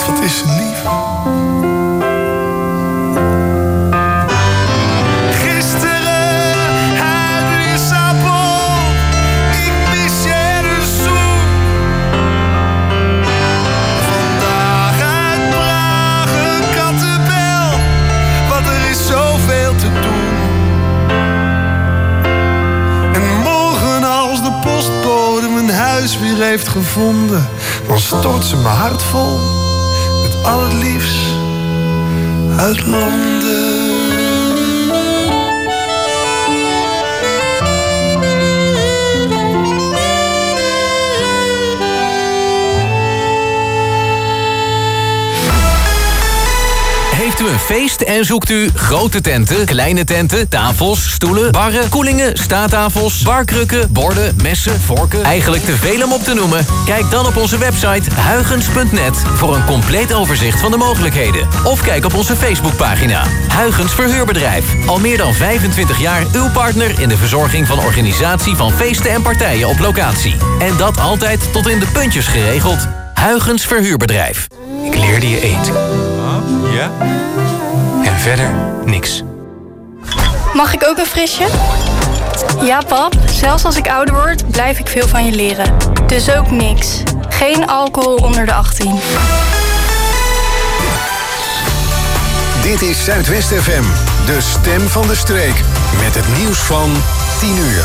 wat is ze lief. Weer heeft gevonden, dan stort ze mijn hart vol met al het liefst uit Londen. Heeft u een feest en zoekt u grote tenten, kleine tenten, tafels, stoelen, barren, koelingen, staattafels, barkrukken, borden, messen, vorken? Eigenlijk te veel om op te noemen? Kijk dan op onze website huygens.net voor een compleet overzicht van de mogelijkheden. Of kijk op onze Facebookpagina. Huygens Verhuurbedrijf. Al meer dan 25 jaar uw partner in de verzorging van organisatie van feesten en partijen op locatie. En dat altijd tot in de puntjes geregeld. Huygens Verhuurbedrijf. Ik leerde je eten. Ja? En verder niks. Mag ik ook een frisje? Ja, pap. Zelfs als ik ouder word, blijf ik veel van je leren. Dus ook niks. Geen alcohol onder de 18. Dit is Zuidwest FM, de stem van de streek. Met het nieuws van 10 uur.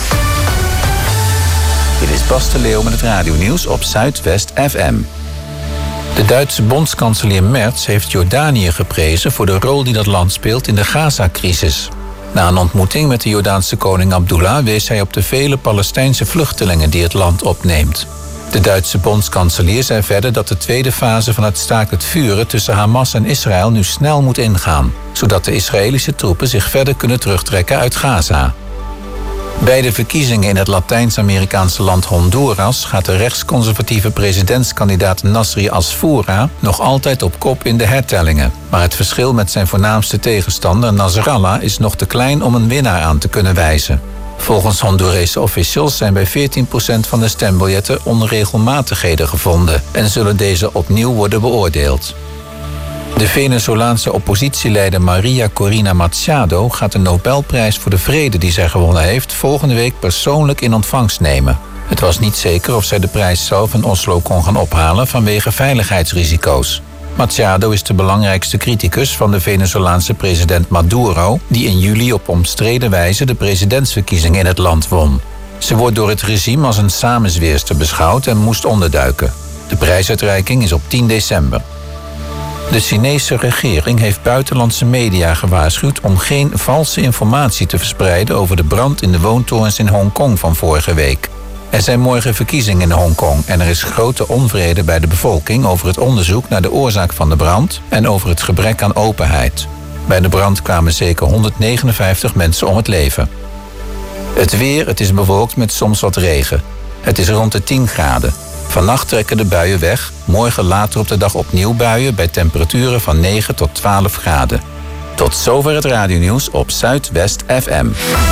Dit is Bas de Leeuw met het radionieuws op Zuidwest FM. De Duitse bondskanselier Merz heeft Jordanië geprezen voor de rol die dat land speelt in de Gaza-crisis. Na een ontmoeting met de Jordaanse koning Abdullah wees hij op de vele Palestijnse vluchtelingen die het land opneemt. De Duitse bondskanselier zei verder dat de tweede fase van het staakt het vuren tussen Hamas en Israël nu snel moet ingaan, zodat de Israëlische troepen zich verder kunnen terugtrekken uit Gaza. Bij de verkiezingen in het Latijns-Amerikaanse land Honduras gaat de rechtsconservatieve presidentskandidaat Nasri Asfoura nog altijd op kop in de hertellingen. Maar het verschil met zijn voornaamste tegenstander Nasrallah is nog te klein om een winnaar aan te kunnen wijzen. Volgens Hondurese officials zijn bij 14% van de stembiljetten onregelmatigheden gevonden en zullen deze opnieuw worden beoordeeld. De Venezolaanse oppositieleider Maria Corina Machado gaat de Nobelprijs voor de Vrede die zij gewonnen heeft volgende week persoonlijk in ontvangst nemen. Het was niet zeker of zij de prijs zelf in Oslo kon gaan ophalen vanwege veiligheidsrisico's. Machado is de belangrijkste criticus van de Venezolaanse president Maduro, die in juli op omstreden wijze de presidentsverkiezingen in het land won. Ze wordt door het regime als een samenzweerster beschouwd en moest onderduiken. De prijsuitreiking is op 10 december. De Chinese regering heeft buitenlandse media gewaarschuwd om geen valse informatie te verspreiden over de brand in de woontorens in Hongkong van vorige week. Er zijn morgen verkiezingen in Hongkong en er is grote onvrede bij de bevolking over het onderzoek naar de oorzaak van de brand en over het gebrek aan openheid. Bij de brand kwamen zeker 159 mensen om het leven. Het weer, het is bewolkt met soms wat regen. Het is rond de 10 graden. Vannacht trekken de buien weg. Morgen later op de dag opnieuw buien bij temperaturen van 9 tot 12 graden. Tot zover het radionieuws op Zuidwest FM.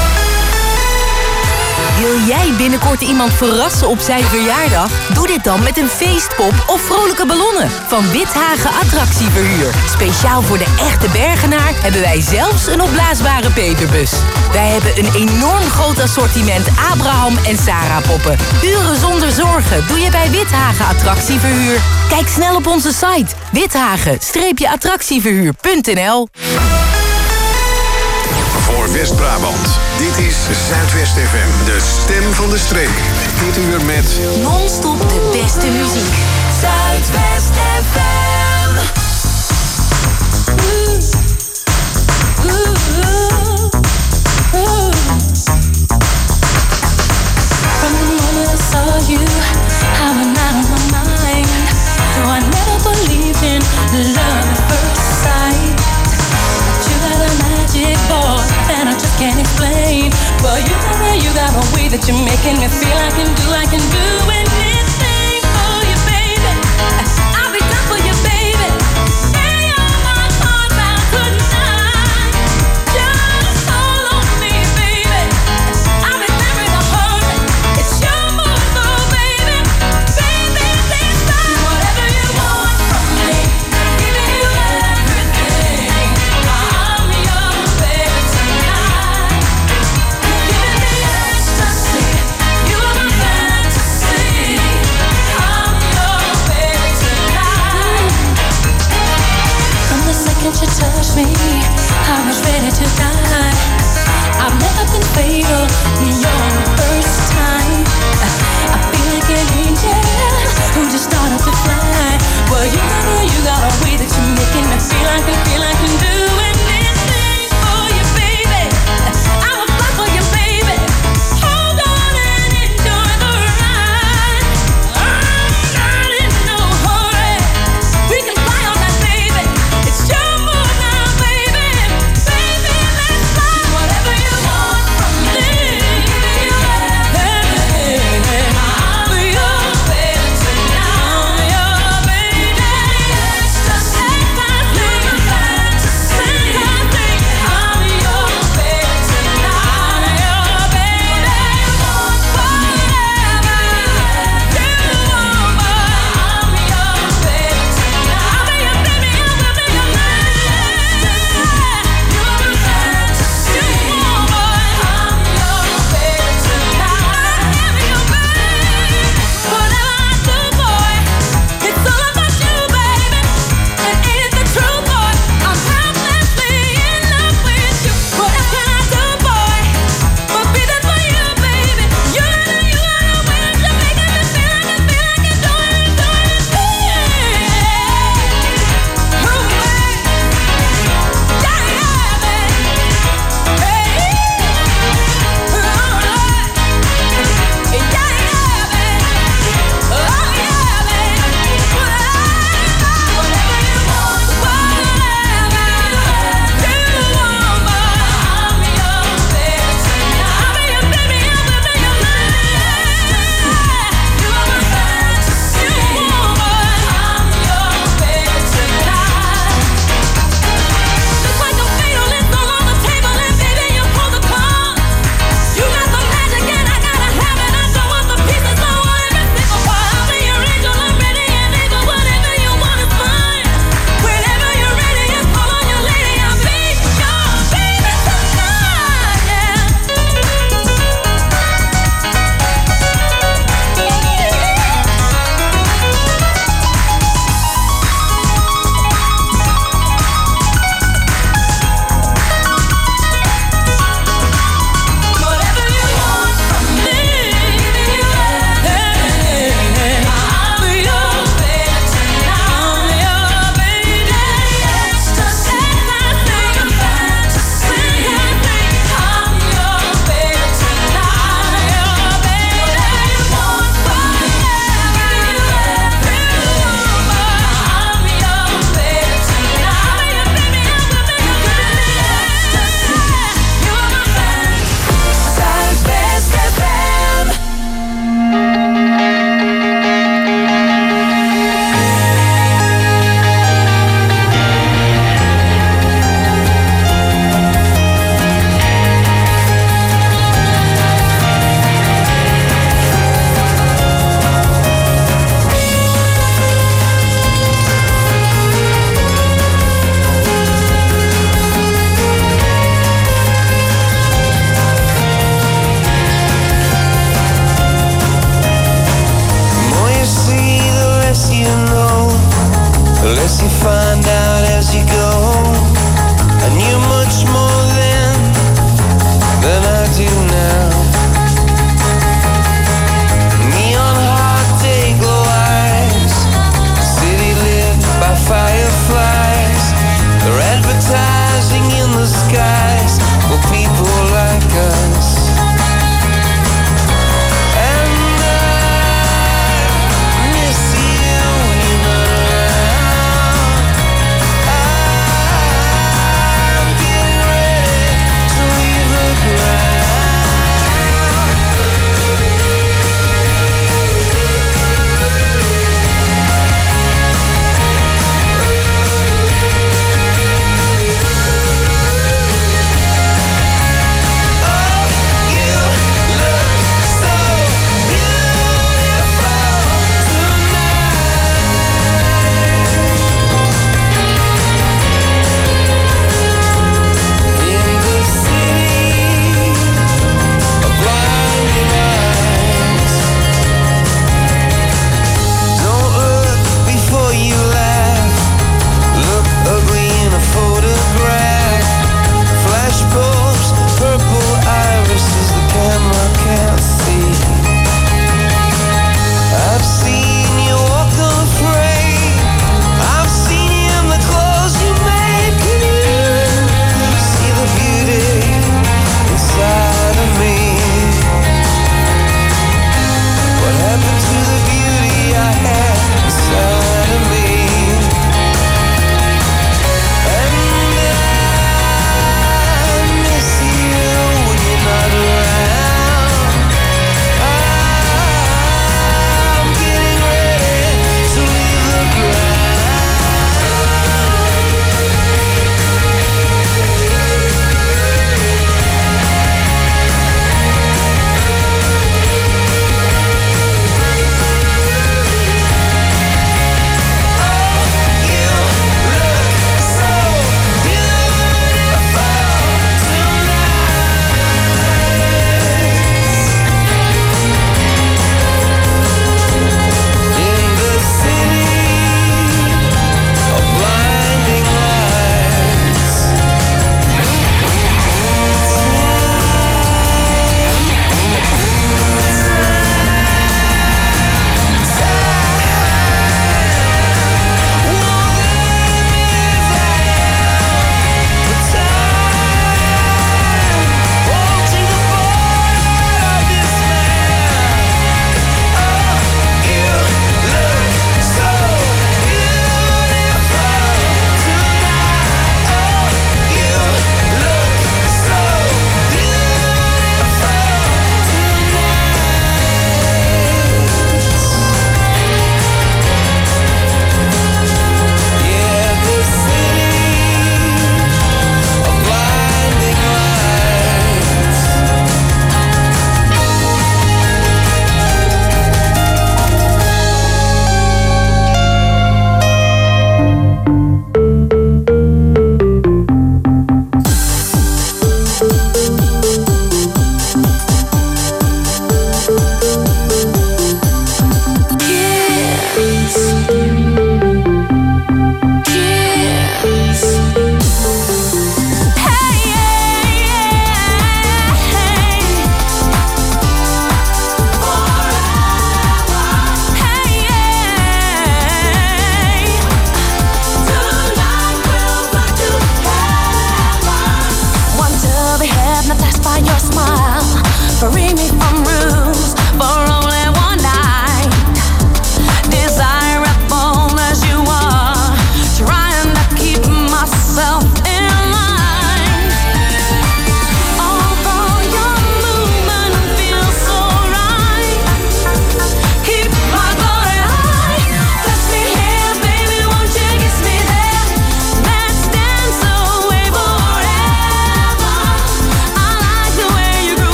Wil jij binnenkort iemand verrassen op zijn verjaardag? Doe dit dan met een feestpop of vrolijke ballonnen van Withagen Attractieverhuur. Speciaal voor de echte Bergenaar hebben wij zelfs een opblaasbare Peterbus. Wij hebben een enorm groot assortiment Abraham en Sarah poppen. Uren zonder zorgen doe je bij Withagen Attractieverhuur. Kijk snel op onze site withagen-attractieverhuur.nl. Voor West-Brabant, dit is Zuidwest FM, de stem van de streek. Dit uur met Non-stop de beste muziek. Zuidwest FM. From the moment I saw you, I went out of my mind. Though I never believed in love at first sight. But you got a magic boy, and I just can't explain. Well, you got a way that you're making me feel I can do anything for you, baby. I'll be done for you, baby. Hey, you're my heart now tonight. Just hold on me, baby. I'll be there in a hurry. It's your move, so baby. Baby, please do whatever you want from me. you die. I've never been fatal, you're the first time. I feel like an angel who just started to fly. Well, you got a way that you're making me feel like I'm doing anything for you, baby. I will fly for you, baby. Hold on and enjoy the ride. I'm not in no hurry. We can fly all night, baby. It's your mood now, baby. Baby, let's fly. Whatever you want from me.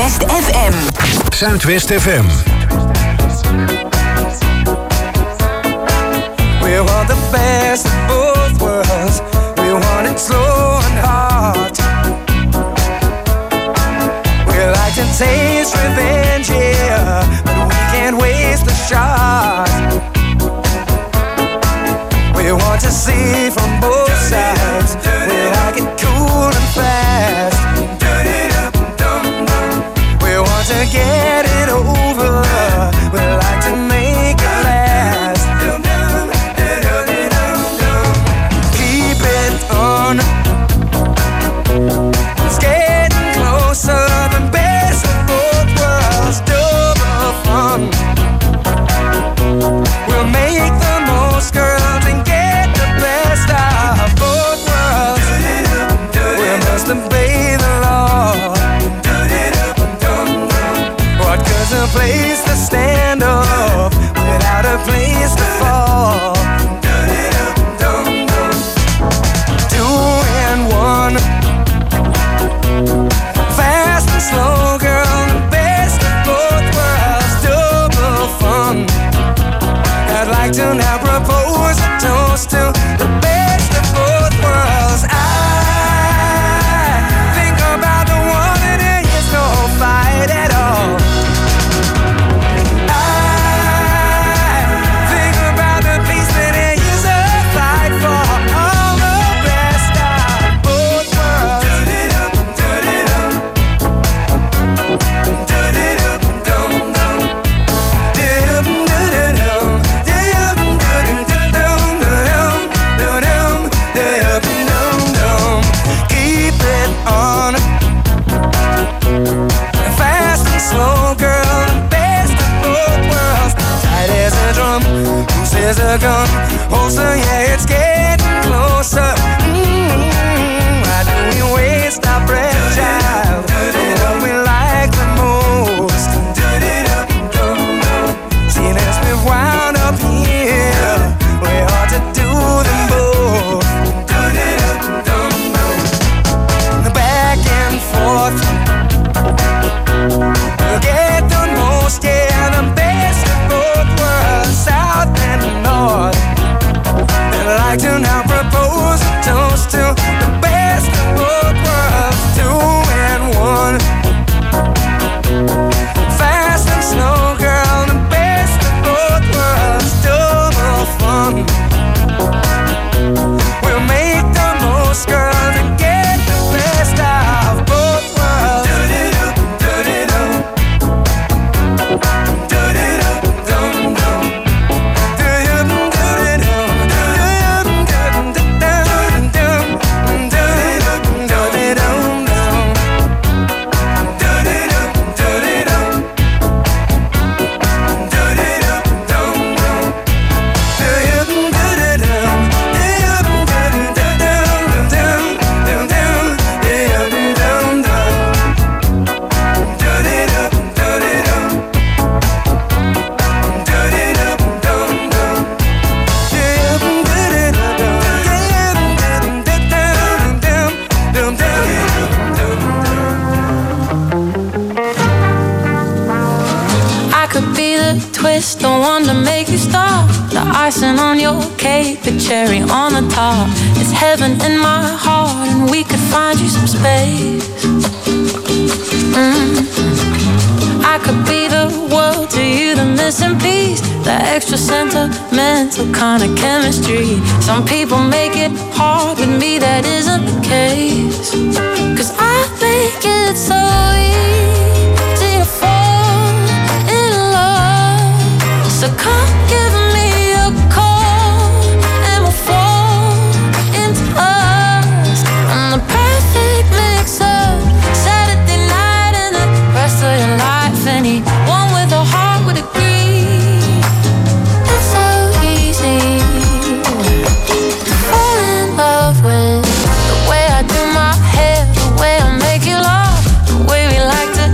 Zuidwest FM. Zuidwest FM. We want the best of both worlds. We want it slow and hard. We like to taste revenge, yeah, but we can't waste the shot. We want to see from both sides. We like it cool and fast. We want to get it over. We like to make it last. Keep it on. It's getting closer. The best of both worlds. Double fun. We'll make the most, girls, and get the best of both worlds. We must obey the law. What good's a place to stand up without a place to fall? 2 and 1. Fast and slow, girl, the best of both worlds. Double fun. I'd like to now propose a toast to the best of both worlds. I think about the one and there is no fight at all. I think about the peace that there is a fight for. All the best of both worlds. Keep it on. Fast and slow, girl, the best of both worlds. Tight as a drum, loose as a gun. Holster, yeah, it's getting closer. Why do we waste our breath, child? What we like the most. See, let's be wound up here. We ought to do them both. Back and forth. We'll get the most, yeah, the best of both worlds, south and north. I'd like to now propose a toast to the best of both worlds. 2 and 1. Fast and slow, girl, the best of both worlds. Double fun. We'll make the most, girl, and get the best of both worlds. The one to make you stop. The icing on your cake, the cherry on the top. It's heaven in my heart, and we could find you some space. I could be the world to you, the missing piece, the extra sentimental kind of chemistry. Some people make it hard, with me that isn't the case. 'Cause I think it's so easy to fall in love. So come give me a call, and we'll fall into us. I'm the perfect mix-up, Saturday night and the rest of your life. Anyone with a heart would agree. It's so easy to fall in love with the way I do my hair, the way I make you laugh, the way we like to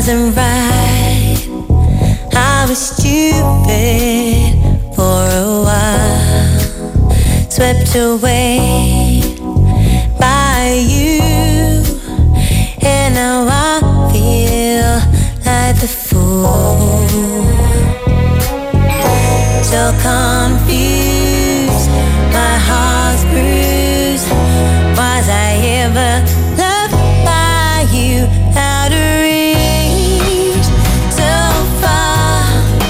wasn't right. I was stupid for a while, swept away by you, and now I feel like the fool. So confused, my heart's bruised. Was I ever loved by you? Out of reach, so far.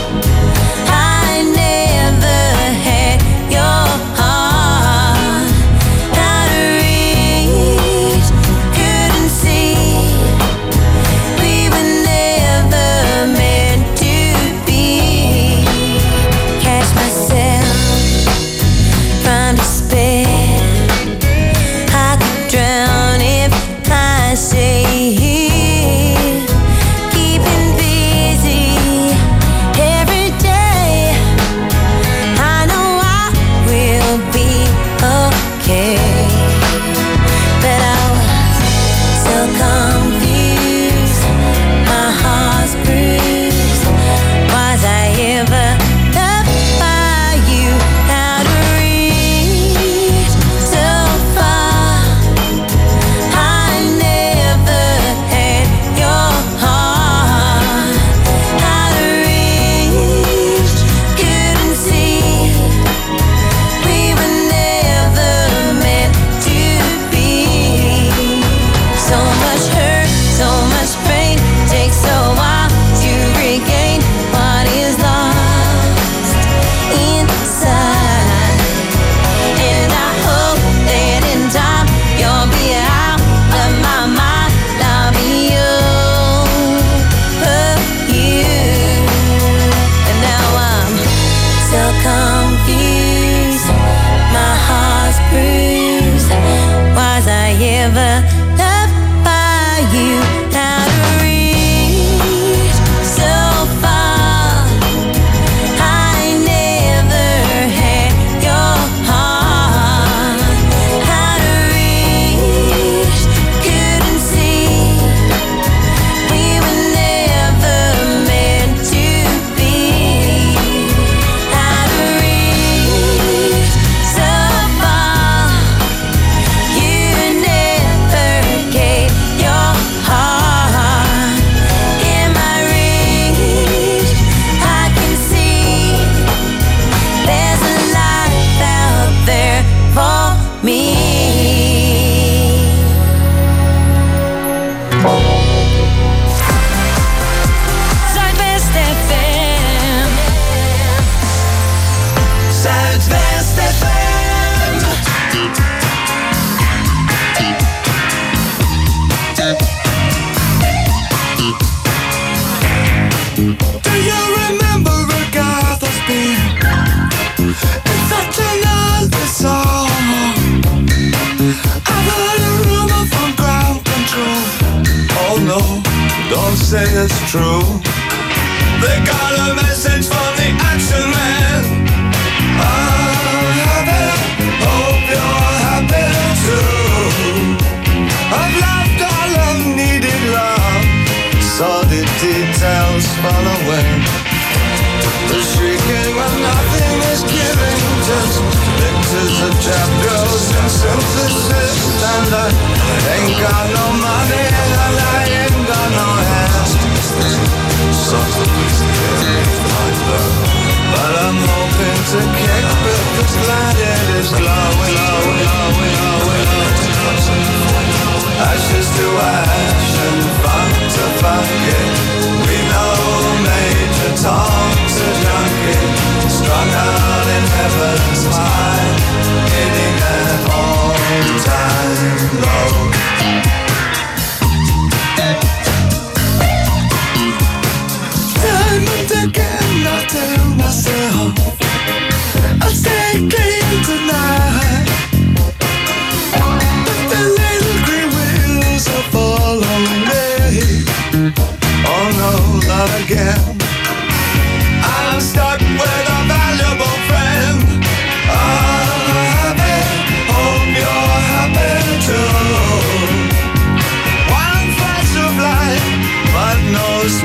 I never had your heart. Out of reach, couldn't see. We were never meant to be. Catch myself from despair. I could drown if I stay here, keeping busy every day. I know I will be okay, but I was so confused, my heart's bruised. Was I ever loved by you? Out of reach, so far. I never had your heart. Out of reach, couldn't see. We were never meant to be. So much hurt, so much pain, takes a while to regain what is lost inside. And I hope that in time you'll be out of my mind. I'll be over you. And now I'm so confused, my heart's bruised. Was I ever loved by you? Out of reach, so far. I never had your heart. Out of reach, couldn't see. We were never meant to be. Out of reach, so far. You never gave your heart. In my reach, I can see there's a life out there for me. Zuidwest FM. Zuidwest FM. Do you remember Agatha's being in such a lovely song? I've heard a rumor from ground control. Oh no, don't say it's true. They got a message from the action man. I'm happy, hope you're happy too. I've loved all I've needed love. Saw the details fall away. The shrieking when nothing is given, just pictures of trap girls and synthesis. And I ain't got no money and I ain't got no hands. So but I'm hoping to kick because planet is glowing. Ashes to ash and funk to funky. We know Major Tom's a junkie, strung out in heaven's high, hitting an all-time low. Time and again I tell myself I'll stay clean tonight, but the little green wheels are following me. Oh no, not again. I'm stuck with a valuable friend. I'm happy, hope you're happy too. One flash of light, but no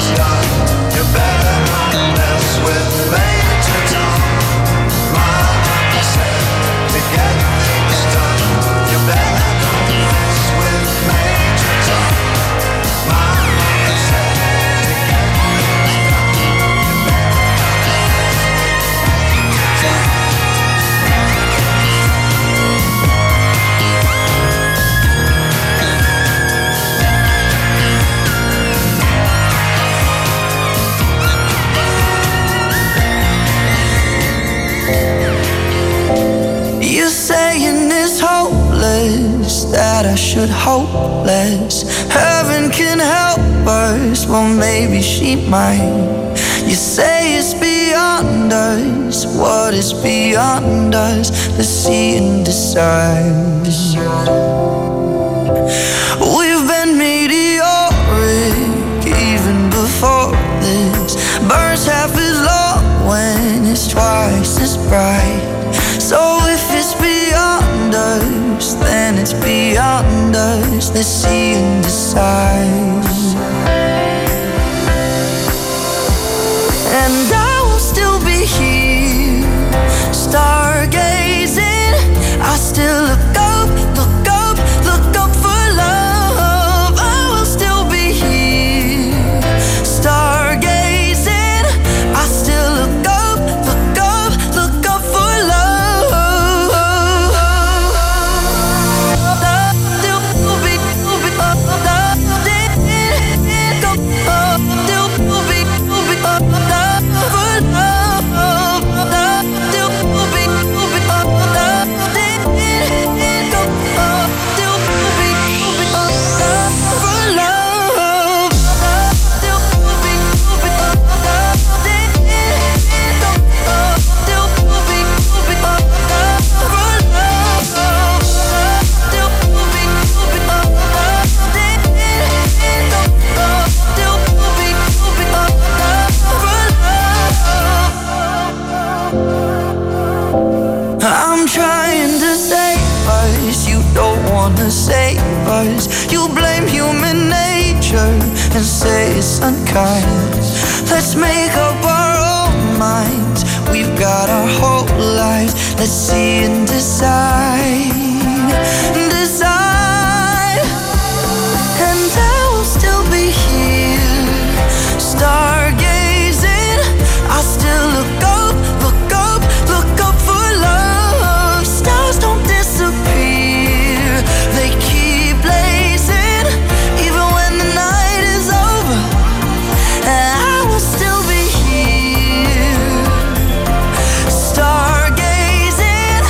That I should hope less. Heaven can help us, well maybe she might. You say it's beyond us. What is beyond us? Let's see and decide. We've been meteoric even before this. Burns half as long when it's twice as bright. So if it's beyond us, then it's beyond us. Let's see and decide. And I will still be here, stargazing. I still look up, look up, look up for love. I will still be here, stargazing. I still look up, look up, look up for love. Save us. You blame human nature and say it's unkind. Let's make up our own minds. We've got our whole lives. Let's see and decide. Decide. And I will still be here, stargazing. I still look up, look up, look up for love. Stars don't disappear, they keep blazing, even when the night is over. And I will still be here, stargazing.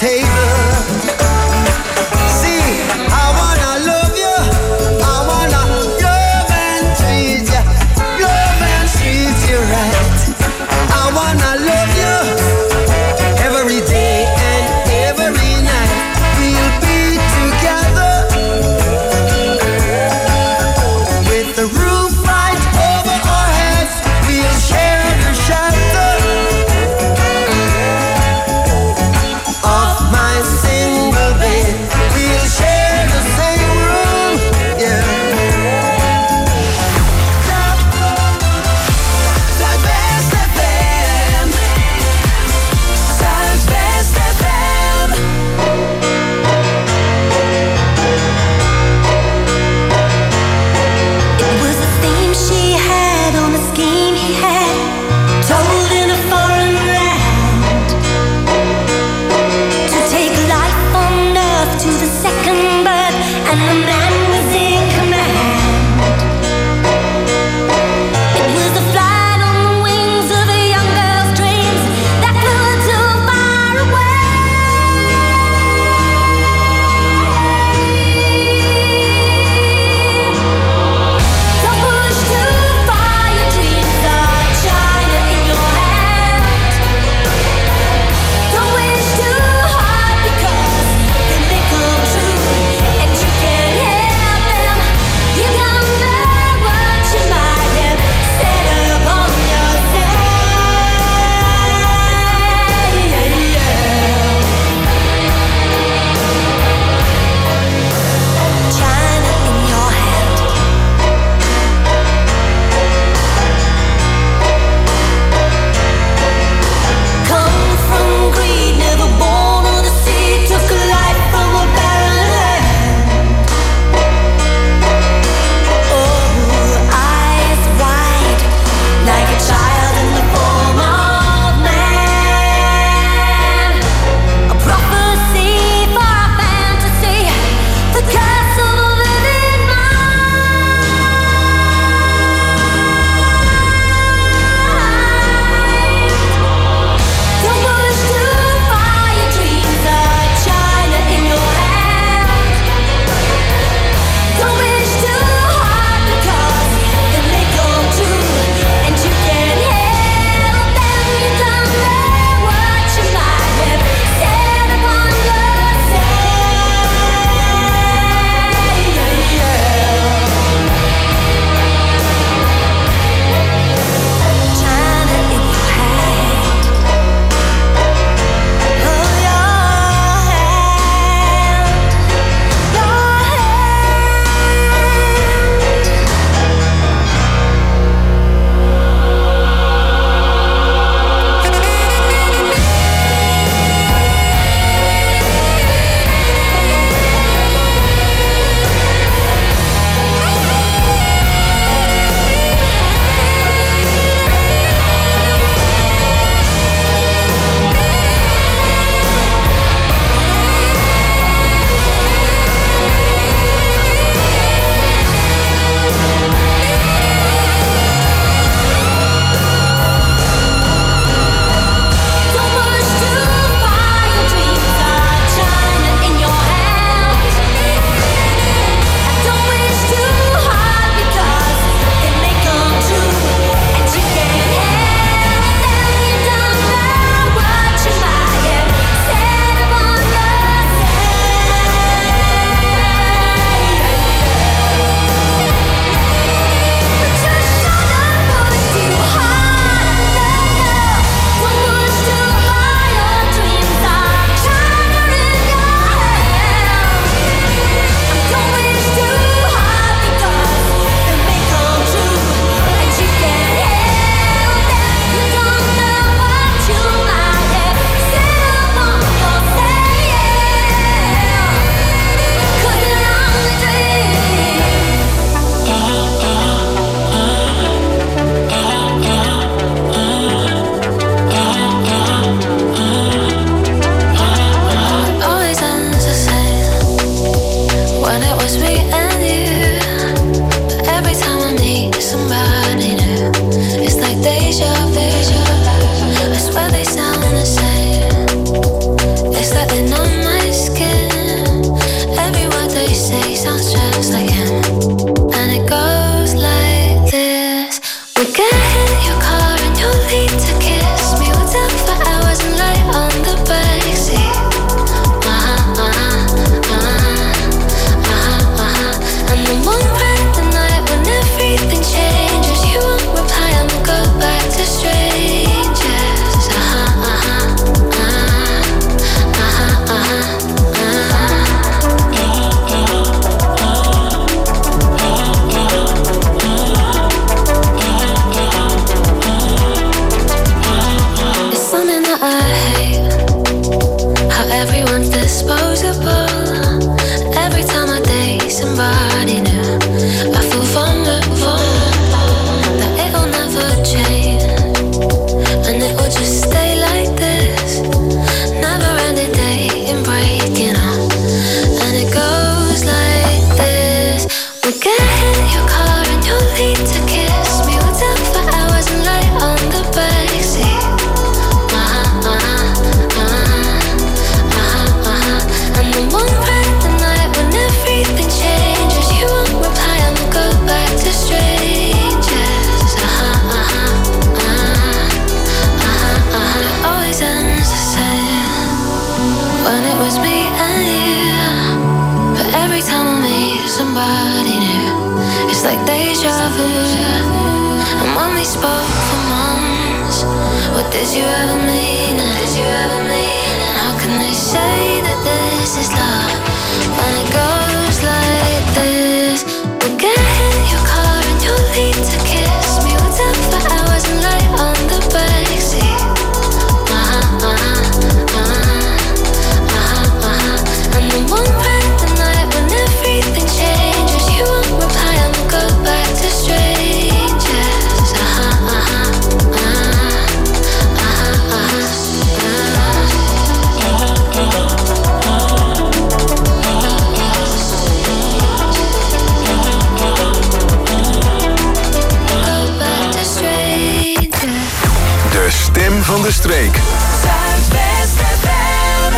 table. See, I wanna love you, I wanna love and treat you, love and treat you right. I wanna love you every day and every night. We'll be together with the roof right over our heads. We'll share the shelter of my single bed. We'll share the same room, yeah. Zuidwest FM, Zuidwest FM. It was a theme she had on a scheme he had, told in a foreign land, to take life on earth to the second birth, and the man was in command. It was a flight on the wings of a young girl's dreams that flew too far away. Don't push too far, your dreams are China in your hand. Don't wish too hard because then they come true, and you can't help them. You don't know what you might have set upon yourself. China in your hand. Come from greed, never born of the sea, took a life from a barren land. Oh, eyes wide, like a child in the form of man. A prophecy for a fantasy, the curse of a living mind. Don't push too far, your dreams are China in your hand. Don't wish too hard because then they come true, and you can't help them. You don't know what you might have set upon yourself. China in your hand. Oh, your Don't push too far, your dreams are China in your hand. Don't wish too hard because then they come true, and you can't help them. You don't know what you might have set upon yourself. Just shut up, push too hard. Don't push too far, your dreams are China in your hand. Don't wish too hard because then they come true, and you can't help them. You don't know what you might have set upon yourself. 'Cause you're only always ends the same when it was me and you. But every time I meet somebody new, it's like deja vu. I swear they sound the same. It's like they know somebody new. It's like deja vu. And when we spoke for months, what did you ever mean? Did you ever mean? And how can they say that this is love when it goes like this? We'll get in your car and you'll lead to kiss me. We'll talk for hours and lie on the backseat. And then one random night when everything changes, you won't reply and we'll go back to strangers. De stem van de streek. Zuidwest FM.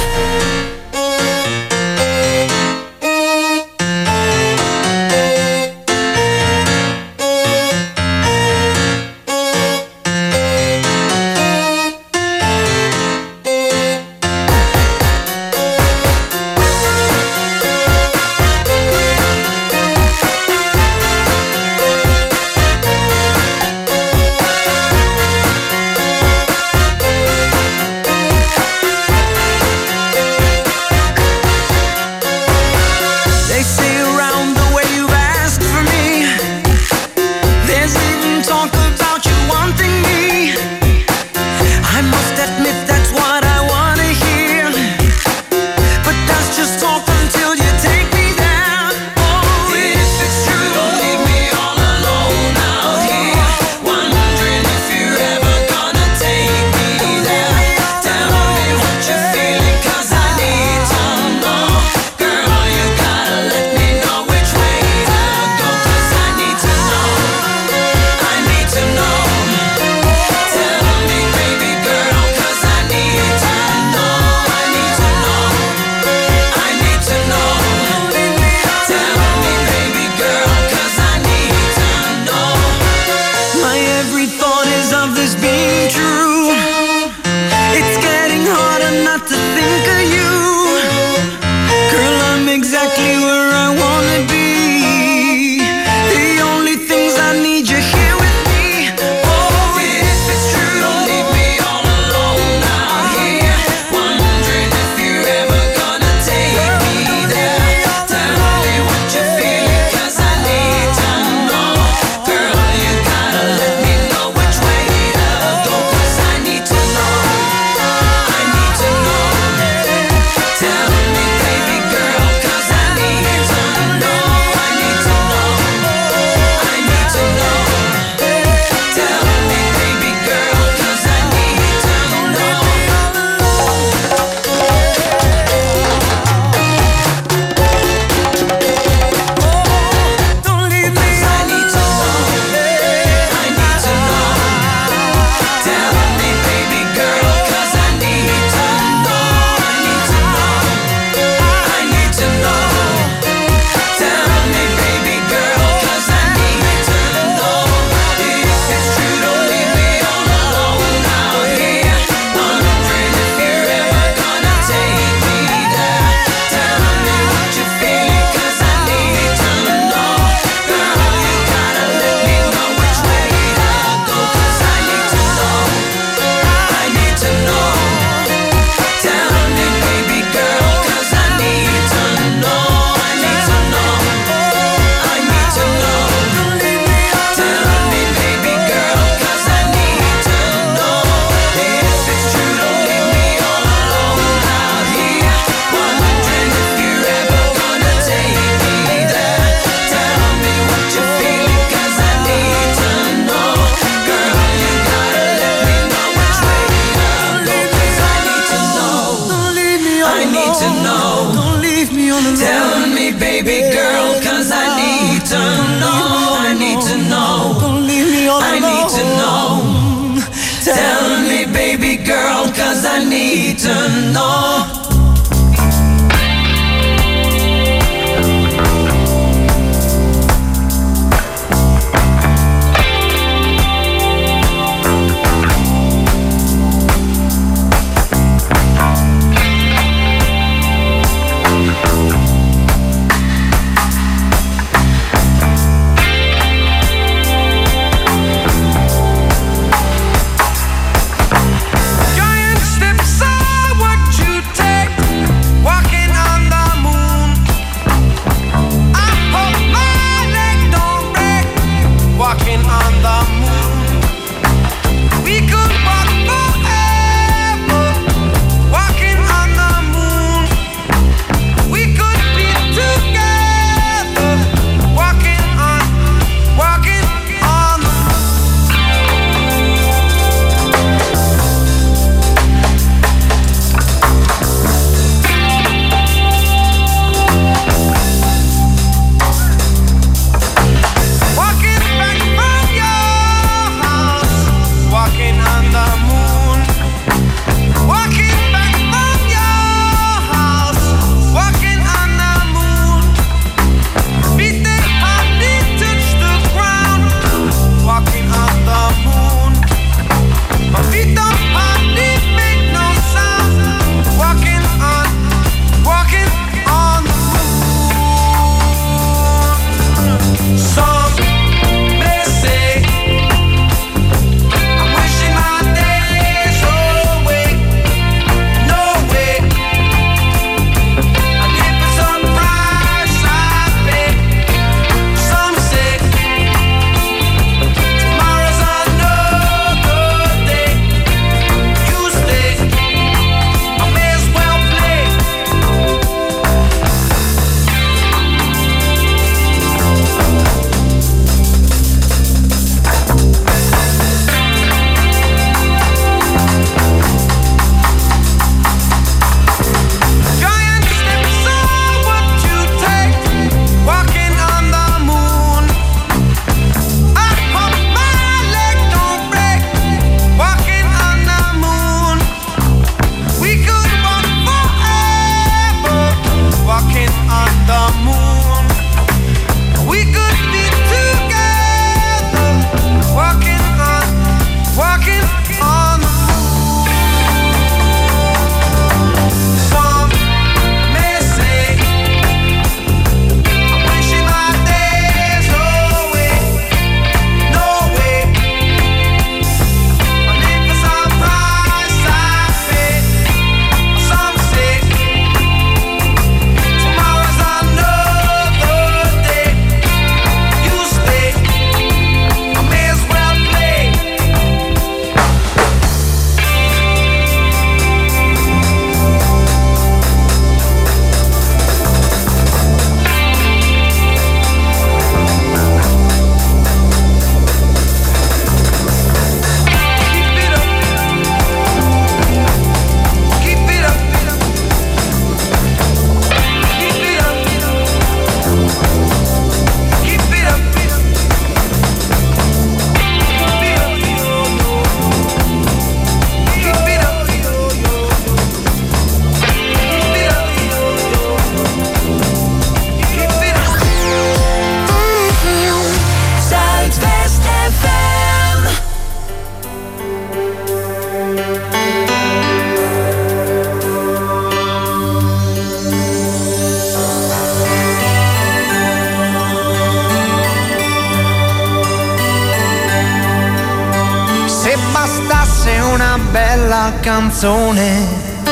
la canzone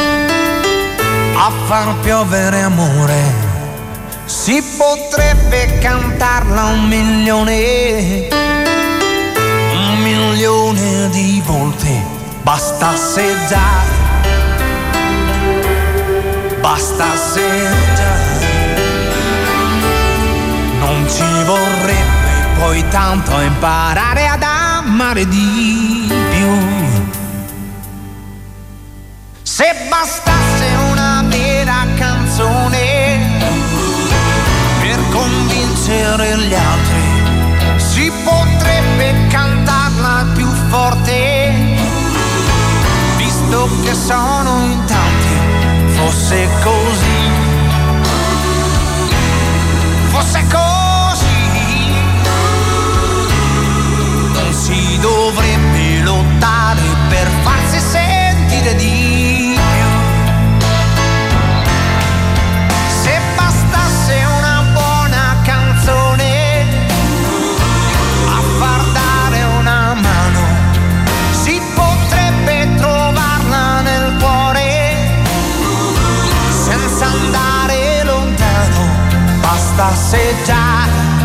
a far piovere amore. Si potrebbe cantarla 1.000.000 di volte, bastasse già, bastasse già. Non ci vorrebbe poi tanto imparare ad amare di più. Se bastasse una vera canzone per convincere gli altri, si potrebbe cantarla più forte, visto che sono in tanti. Fosse così, fosse così, non si dovrebbe lottare per farsi sentire di più. Se bastasse una buona canzone a far dare una mano, si potrebbe trovarla nel cuore senza andare lontano. Bastasse già,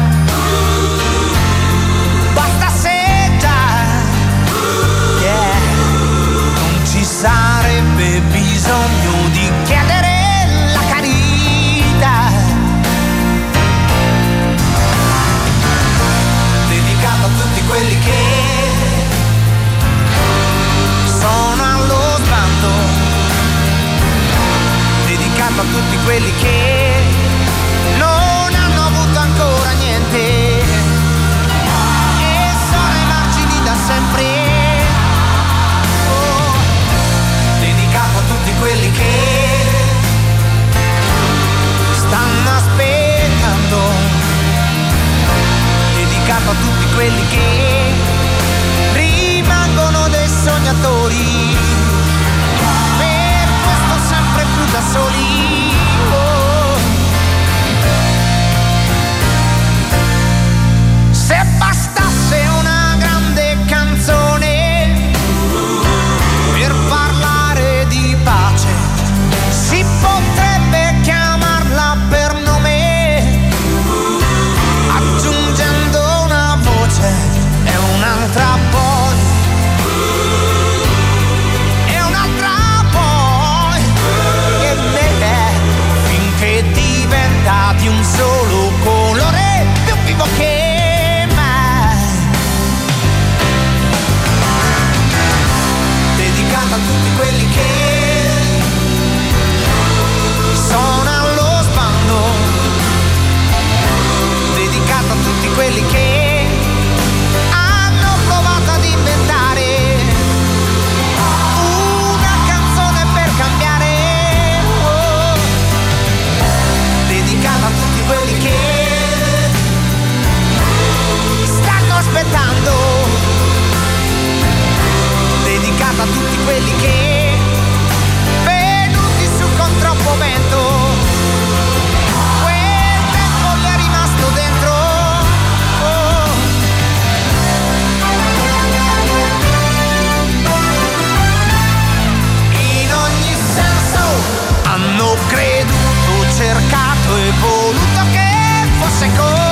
bastasse già, yeah. Non ci sarebbe bisogno di chiedere la carità. Dedicato a tutti quelli che sono allo sbando, dedicato a tutti quelli che non hanno avuto ancora niente e sono ai margini da sempre. Oh, dedicato a tutti quelli che stanno aspettando, dedicato a tutti quelli che rimangono dei sognatori, per questo sempre più da soli. Se bastasse una grande canzone per parlare di pace, si potrebbe chiamarla per nome, aggiungendo una voce e un'altra poi, e un'altra poi, e finché diventa di un solo colore più vivo che a tutti quelli che sono allo sbando, dedicato a tutti quelli che hanno provato ad inventare una canzone per cambiare. Oh, dedicato a tutti quelli che stanno aspettando, dedicato a tutti quelli che venuti su con troppo vento, quel tempo gli è rimasto dentro. Oh. In ogni senso hanno creduto, cercato e voluto che fosse così.